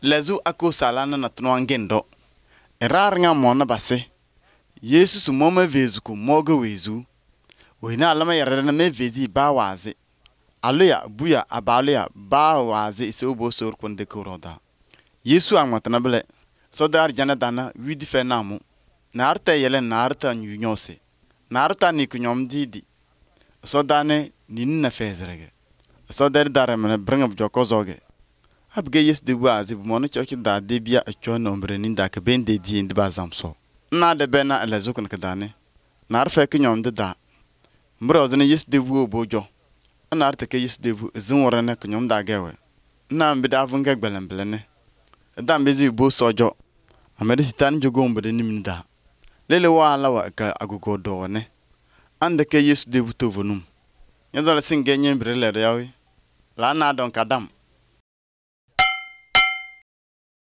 lezu ako salana na tnwangendo. Erar nga mona base. Yesu su moma vezu ko moga wezu. Wina alama yarana me vezi ba waze. Aluya buya abaluya ba waze ise obo sor konde kuroda. Yesu angmatana bele. Sodar jana dana widi fe namu. Narta yele narta nyunyose. Narta ni kunyom didi. Sodane nini na fezrege. Sodar dare mene bringa bjoko zoge. Abge Yesu de waze bu mono choki da debia acho nombre ninda ke ben de di ndi bazamso. Na de bena elezukun kedane. Nar fe kunyom de da. Mbro zene Yesu de bu bojo. Na arte ke Yesu de bu zunworene kunyom da gewe. Na mbida vunga gbelemblene. Da mbezi bo sojo. Amede sitan jogo mbede nimda. Lele wa lawa ka agugo do ne. Ande ke Yesu de bu tovonum. Nyozola singe nyembre le yawe. La na don kadam.